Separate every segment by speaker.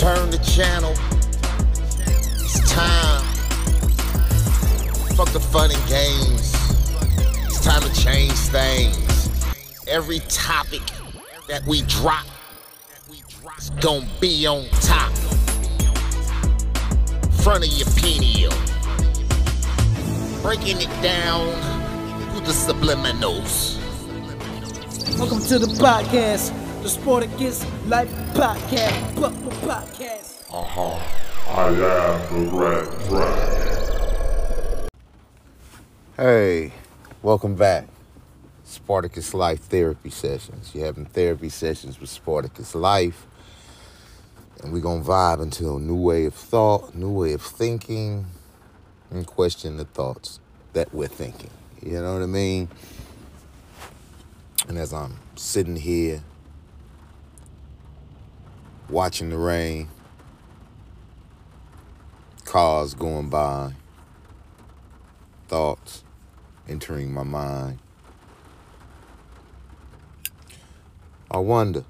Speaker 1: Turn the channel. It's time. Fuck the fun and games. It's time to change things. Every topic that we drop is gonna be on top. Front of your pineal. Breaking it down through the subliminals.
Speaker 2: Welcome to the podcast, the Sport Against Life podcast.
Speaker 3: I am the Red.
Speaker 1: Hey, welcome back. Spartacus Life therapy sessions. You're having therapy sessions with Spartacus Life. And we're going to vibe into a new way of thought, new way of thinking, and question the thoughts that we're thinking. You know what I mean? And as I'm sitting here, watching the rain, cars going by, thoughts entering my mind, I wonder,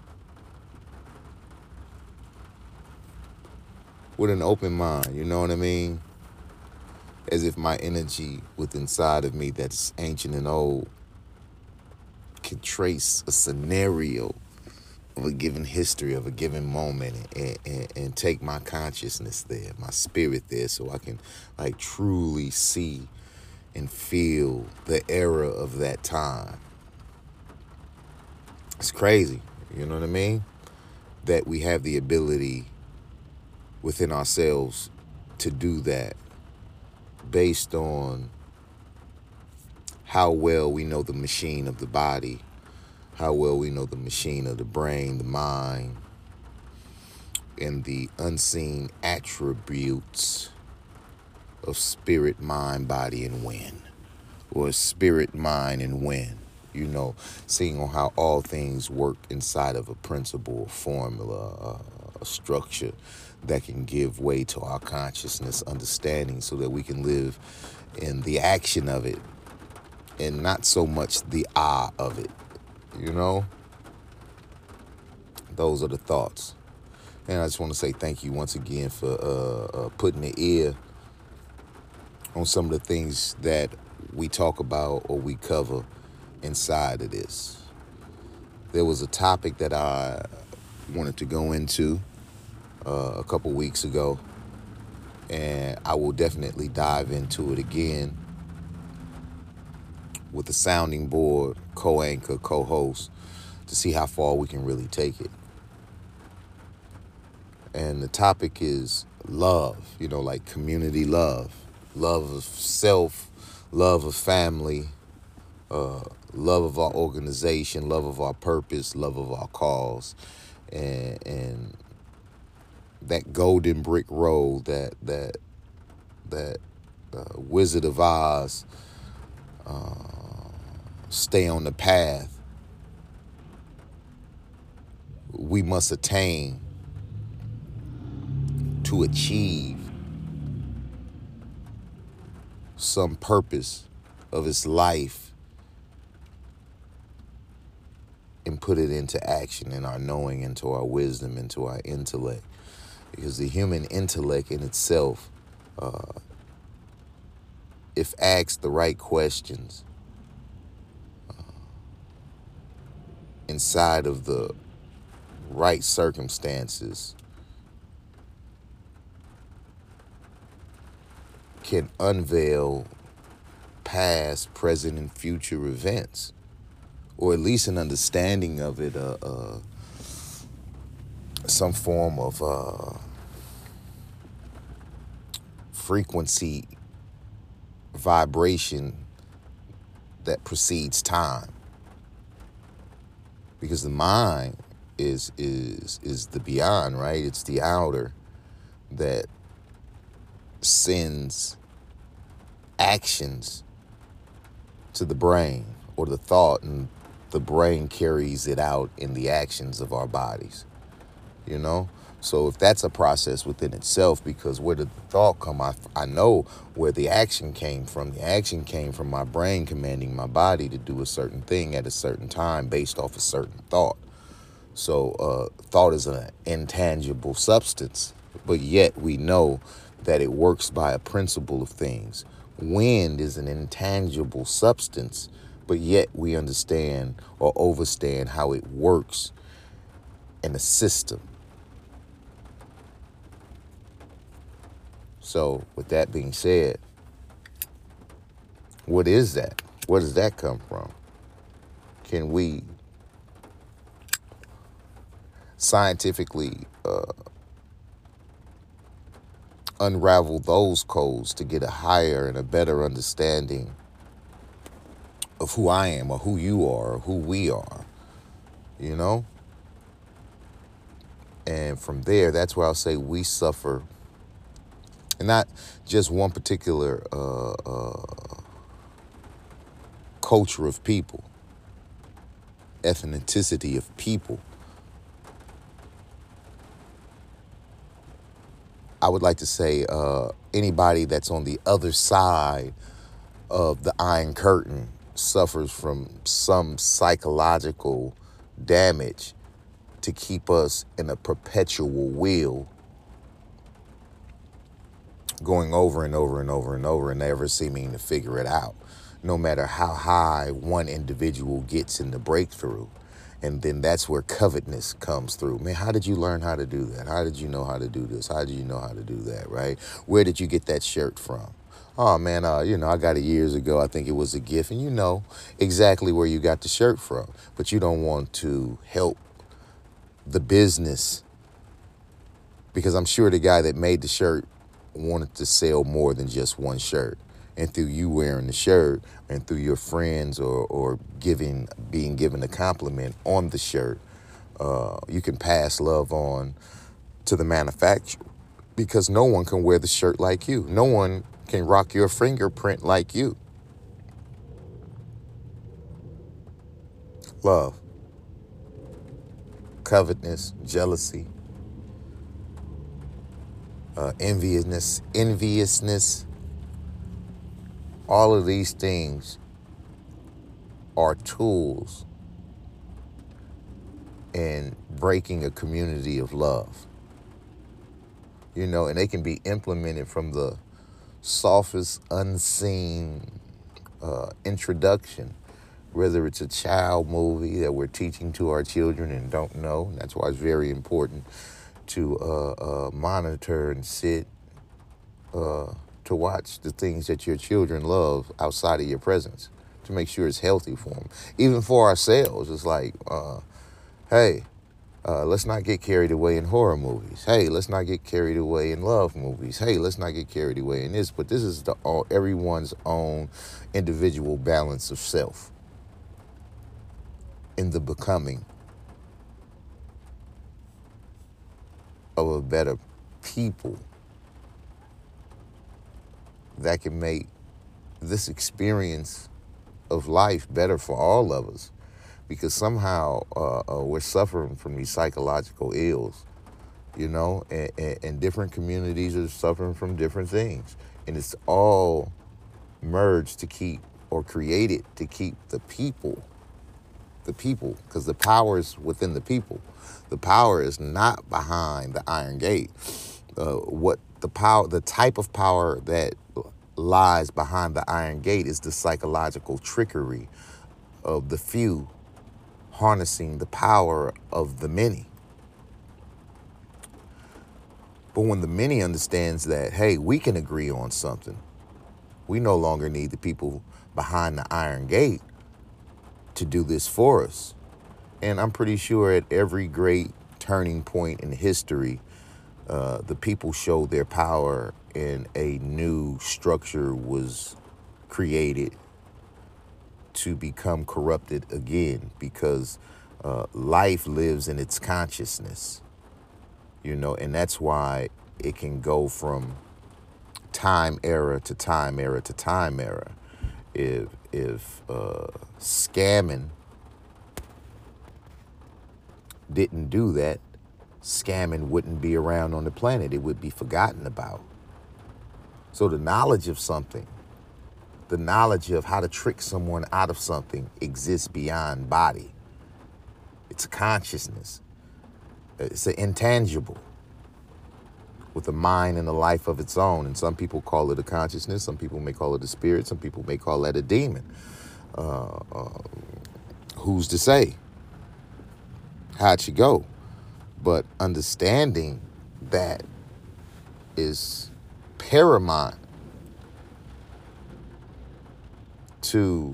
Speaker 1: with an open mind, you know what I mean? As if my energy within inside of me that's ancient and old can trace a scenario of a given history, of a given moment, and take my consciousness there, my spirit there, so I can like truly see and feel the era of that time. It's crazy, you know what I mean? That we have the ability within ourselves to do that based on how well we know the machine of the body, how well we know the machine of the brain, the mind, and the unseen attributes of spirit, mind, body, and wind, or spirit, mind, and wind. You know, seeing on how all things work inside of a principle, a formula, a structure that can give way to our consciousness, understanding, so that we can live in the action of it and not so much the of it, you know? Those are the thoughts. And I just want to say thank you once again for putting the ear on some of the things that we talk about or we cover inside of this. There was a topic that I wanted to go into a couple weeks ago, and I will definitely dive into it again with a sounding board, co-anchor, co-host, to see how far we can really take it. And the topic is love, you know, like community love, love of self, love of family, love of our organization, love of our purpose, love of our cause, and that golden brick road that Wizard of Oz, stay on the path we must attain to achieve some purpose of his life and put it into action in our knowing, into our wisdom, into our intellect. Because the human intellect in itself, if asked the right questions, inside of the right circumstances, can unveil past, present, and future events, or at least an understanding of it, some form of frequency, vibration that precedes time. Because the mind is the beyond, right? It's the outer that sends actions to the brain or the thought, and the brain carries it out in the actions of our bodies, you know? So if that's a process within itself, because where did the thought come? I know where the action came from. The action came from my brain commanding my body to do a certain thing at a certain time based off a certain thought. So thought is an intangible substance, but yet we know that it works by a principle of things. Wind is an intangible substance, but yet we understand or overstand how it works in a system. So with that being said, what is that? Where does that come from? Can we scientifically unravel those codes to get a higher and a better understanding of who I am or who you are or who we are, you know? And from there, that's where I'll say we suffer, and not just one particular culture of people, ethnicity of people. I would like to say anybody that's on the other side of the Iron Curtain suffers from some psychological damage to keep us in a perpetual wheel going over and over and over and over and never seeming to figure it out, no matter how high one individual gets in the breakthrough. And then that's where covetousness comes through. Man, how did you learn how to do that? How did you know how to do this? How did you know how to do that, right? Where did you get that shirt from? Oh, man, I got it years ago. I think it was a gift. And you know exactly where you got the shirt from. But you don't want to help the business, because I'm sure the guy that made the shirt wanted to sell more than just one shirt. And through you wearing the shirt and through your friends or being given a compliment on the shirt, you can pass love on to the manufacturer, because no one can wear the shirt like you. No one can rock your fingerprint like you. Love, covetousness, jealousy, enviousness, all of these things are tools in breaking a community of love. And they can be implemented from the softest, unseen introduction, whether it's a child movie that we're teaching to our children and don't know. That's why it's very important to monitor and sit to watch the things that your children love outside of your presence, to make sure it's healthy for them. Even for ourselves, it's like, hey, let's not get carried away in horror movies. Hey, let's not get carried away in love movies. Hey, let's not get carried away in this. But this is everyone's own individual balance of self in the becoming of a better people that can make this experience of life better for all of us. Because somehow we're suffering from these psychological ills, and different communities are suffering from different things. And it's all merged to keep, or created to keep the people, because the power is within the people. The power is not behind the Iron Gate. The type of power that lies behind the Iron Gate is the psychological trickery of the few harnessing the power of the many. But when the many understands that, hey, we can agree on something, we no longer need the people behind the Iron Gate to do this for us. And I'm pretty sure at every great turning point in history, the people showed their power and a new structure was created to become corrupted again, because life lives in its consciousness, and that's why it can go from time era to time era to time era. If scamming didn't do that, scamming wouldn't be around on the planet. It would be forgotten about. So the knowledge of something, the knowledge of how to trick someone out of something exists beyond body. It's a consciousness. It's an intangible with a mind and a life of its own. And some people call it a consciousness. Some people may call it a spirit. Some people may call that a demon. Who's to say how it should go? But understanding that is paramount to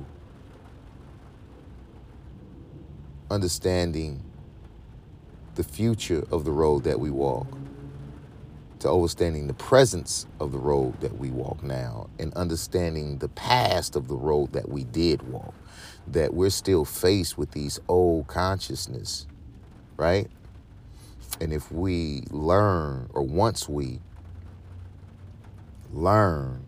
Speaker 1: understanding the future of the road that we walk, to understanding the presence of the road that we walk now, and understanding the past of the road that we did walk, that we're still faced with these old consciousness, right? And if we learn, or once we learn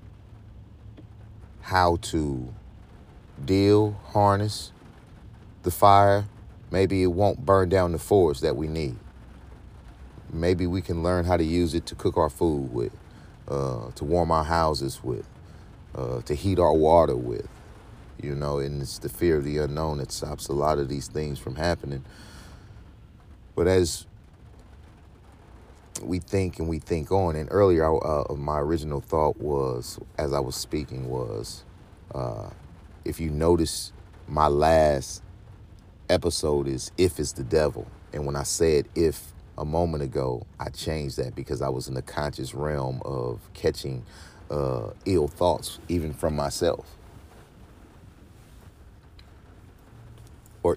Speaker 1: how to harness the fire, maybe it won't burn down the forest that we need. Maybe we can learn how to use it to cook our food with, to warm our houses with, to heat our water with, and it's the fear of the unknown that stops a lot of these things from happening. But as we think and we think on, and earlier my original thought was, as I was speaking, was, if you notice, my last episode is "If It's the Devil." And when I said "if" a moment ago, I changed that because I was in the conscious realm of catching ill thoughts, even from myself, or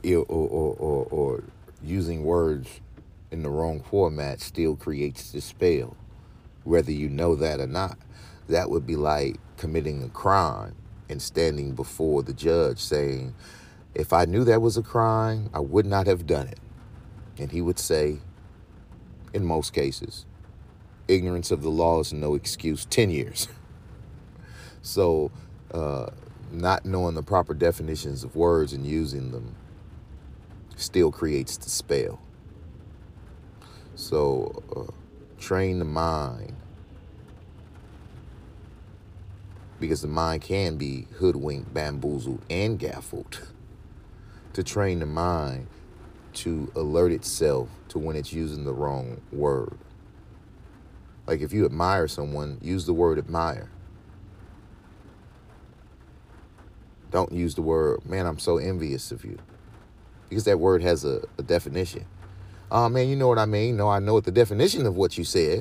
Speaker 1: using words in the wrong format still creates the spell, whether you know that or not. That would be like committing a crime and standing before the judge saying, "If I knew that was a crime, I would not have done it." And he would say, in most cases, ignorance of the law is no excuse, 10 years. So not knowing the proper definitions of words and using them still creates the spell. So train the mind, because the mind can be hoodwinked, bamboozled, and gaffled. To train the mind to alert itself to when it's using the wrong word. Like if you admire someone, use the word admire. Don't use the word, "Man, I'm so envious of you," because that word has a definition. "Oh, man, you know what I mean?" No, I know what the definition of what you said.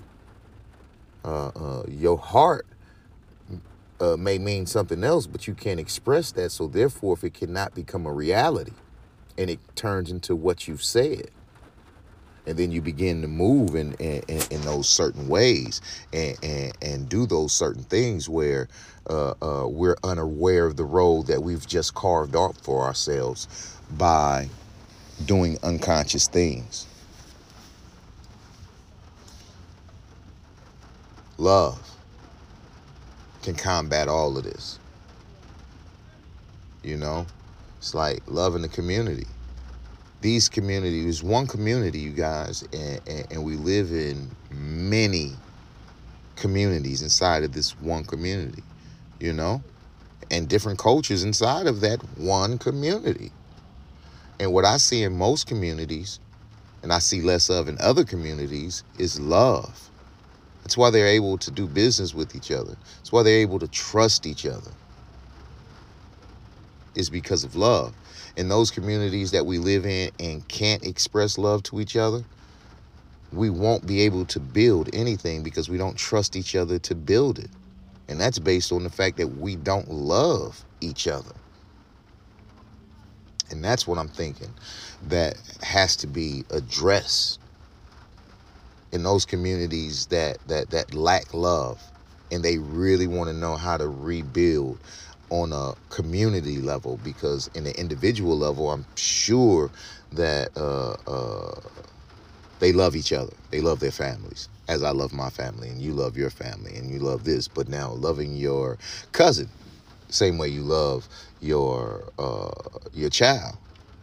Speaker 1: Your heart may mean something else, but you can't express that. So therefore, if it cannot become a reality and it turns into what you've said, and then you begin to move in those certain ways and do those certain things where we're unaware of the road that we've just carved out for ourselves by doing unconscious things. Love can combat all of this. It's like love in the community. These communities, one community, you guys, and we live in many communities inside of this one community, and different cultures inside of that one community. And what I see in most communities, and I see less of in other communities, is love. That's why they're able to do business with each other. That's why they're able to trust each other. Is because of love. In those communities that we live in and can't express love to each other, we won't be able to build anything because we don't trust each other to build it. And that's based on the fact that we don't love each other. And that's what I'm thinking that has to be addressed in those communities that lack love, and they really want to know how to rebuild on a community level, because in the individual level, I'm sure that they love each other. They love their families, as I love my family, and you love your family, and you love this. But now loving your cousin, same way you love your child.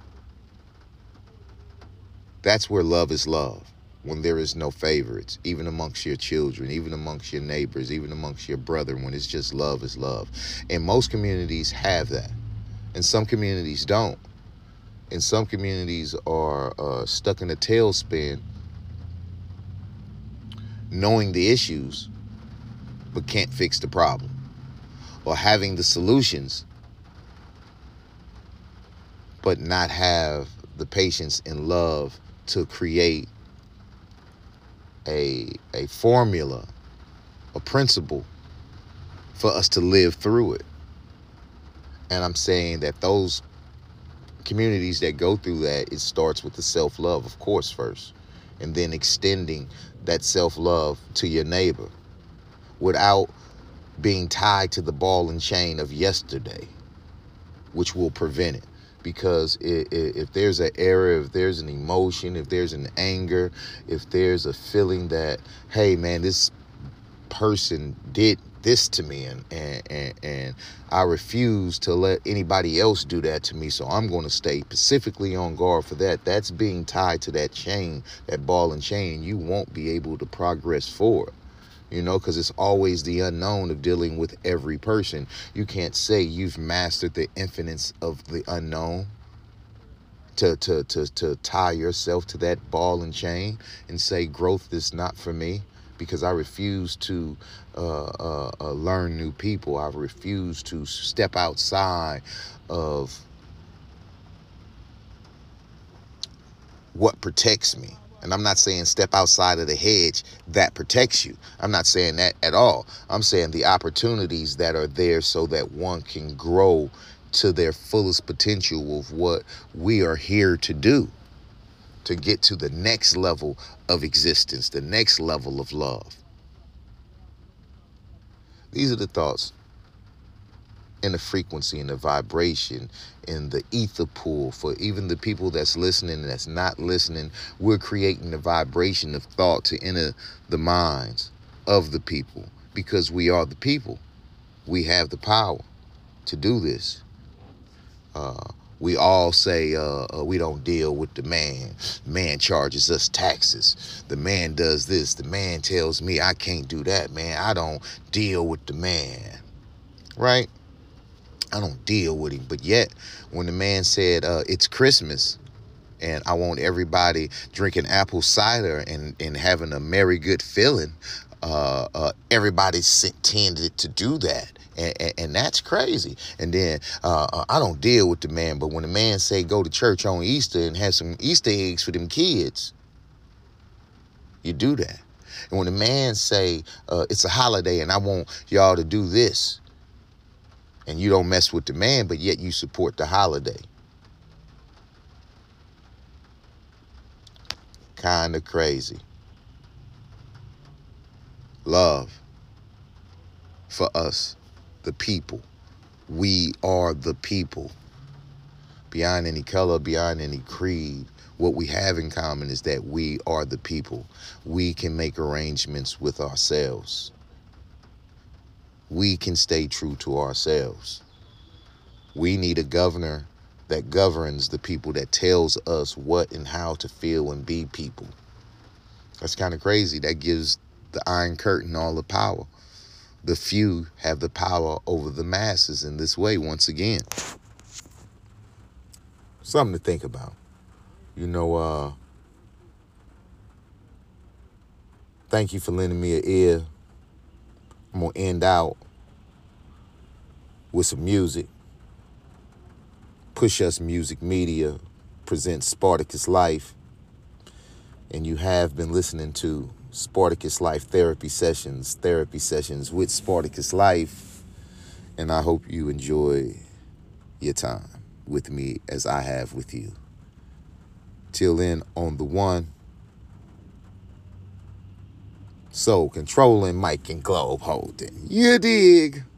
Speaker 1: That's where love is love. When there is no favorites, even amongst your children, even amongst your neighbors, even amongst your brother, when it's just love is love. And most communities have that, and some communities don't. And some communities are stuck in a tailspin, knowing the issues, but can't fix the problem, or having the solutions, but not have the patience and love to create a formula, a principle for us to live through it. And I'm saying that those communities that go through that, it starts with the self-love, of course, first, and then extending that self-love to your neighbor without being tied to the ball and chain of yesterday, which will prevent it. Because if there's an error, if there's an emotion, if there's an anger, if there's a feeling that, hey man, this person did this to me, and I refuse to let anybody else do that to me, so I'm going to stay specifically on guard for that. That's being tied to that chain, that ball and chain. You won't be able to progress forward, because it's always the unknown of dealing with every person. You can't say you've mastered the infinites of the unknown to tie yourself to that ball and chain and say growth is not for me, because I refuse to learn new people. I refuse to step outside of what protects me. And I'm not saying step outside of the hedge that protects you. I'm not saying that at all. I'm saying the opportunities that are there so that one can grow to their fullest potential of what we are here to do, to get to the next level of existence, the next level of love. These are the thoughts and the frequency and the vibration and the ether pool for even the people that's listening and that's not listening. We're creating the vibration of thought to enter the minds of the people, because we are the people. We have the power to do this. We all say we don't deal with the man. Man charges us taxes. The man does this. The man tells me I can't do that, man. I don't deal with the man, right? I don't deal with him. But yet, when the man said it's Christmas and I want everybody drinking apple cider and having a merry good feeling, everybody's tended to do that. And that's crazy. And then I don't deal with the man, but when the man say go to church on Easter and have some Easter eggs for them kids, you do that. And when the man say it's a holiday and I want y'all to do this, and you don't mess with the man, but yet you support the holiday. Kind of crazy. Love for us, the people. We are the people. Beyond any color, beyond any creed, what we have in common is that we are the people. We can make arrangements with ourselves. We can stay true to ourselves. We need a governor that governs the people, that tells us what and how to feel and be people. That's kind of crazy. That gives the Iron Curtain all the power. The few have the power over the masses in this way, once again. Something to think about. Thank you for lending me an ear. I'm going to end out with some music. Push Us Music Media presents Spartacus Life. And you have been listening to Spartacus Life Therapy Sessions with Spartacus Life. And I hope you enjoy your time with me as I have with you. Till then, on the one. So, controlling mic and globe holding. You dig?